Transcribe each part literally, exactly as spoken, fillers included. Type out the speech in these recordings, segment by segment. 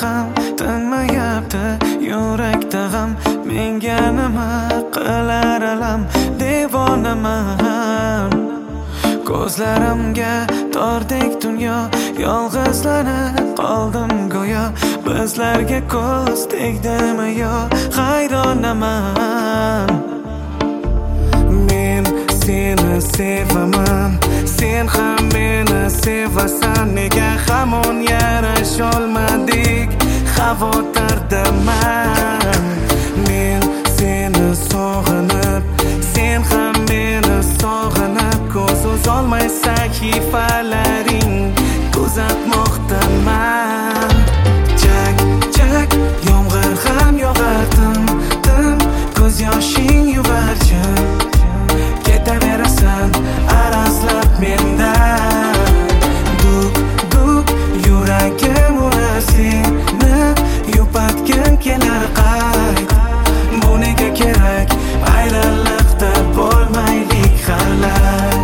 ham tinmayapti yurakda g'am. Menga nima qilar alam, devonaman. Ko'zlarimga tordek dunyo, yolg'izlanib qoldim go'yo. Bizlarga ko'z tegdimi yo, hayronaman. Men seni sevaman, sen ham meni sevasan. Nega hamon yarasholmadik, xavotirdaman. Men seni sog'inib, sen ham meni sog'inib, ko'z uzolmay sahifalaring kuzatmoqdaman. Chak chak yomg'ir ham yog'ar, tim tim ko'z yoshing yuvarchin. Ketaverasan arazlab mendan, duk duk yuragim urar, seni yupatgim kelar qayt. Bu nega kerak, ayriliqda bo'lmaylik xalak.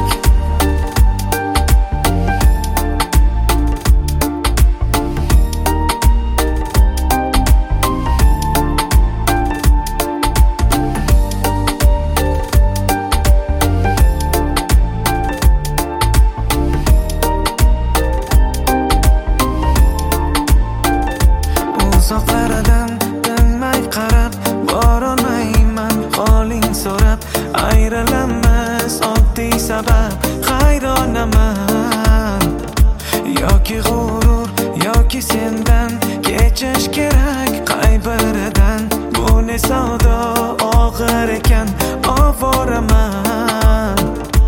Uzoqlaridan tinmay qarab, borolmayman holing so'rab. Ayrilamiz oddiy sabab, hayronaman. Yoki g'urur, yoki sendan kechish kerak qay biridan. Bu ne savdo og'ir ekan, ovoraman.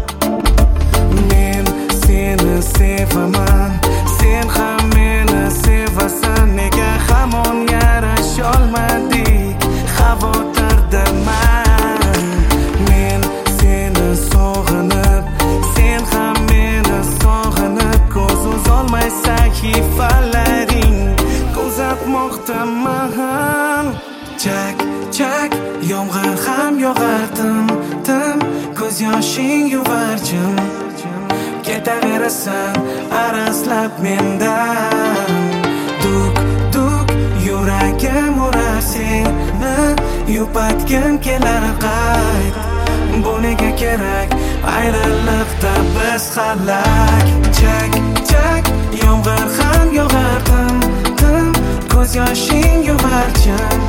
Men seni sevaman, sen ham meni sevasan. Nega hamon yarasholmadik, xavotirdaman. Men seni sog'inib, sen ham meni sog'inib, ko'z uzolmay sahifalaring kuzatmoqdaman. Chak chak yomg'ir ham yog'ar, tim tim ko'z yoshing yuvarchin. Ketaverasan arazlab mendan, duk duk yuragim urar, seni yupatgim kelar qayt. Bu nega kerak, ayriliqda biz xalak. Chak chak yomg'ir ham yog'ar, tim tim ko'z yoshing yuvarchin.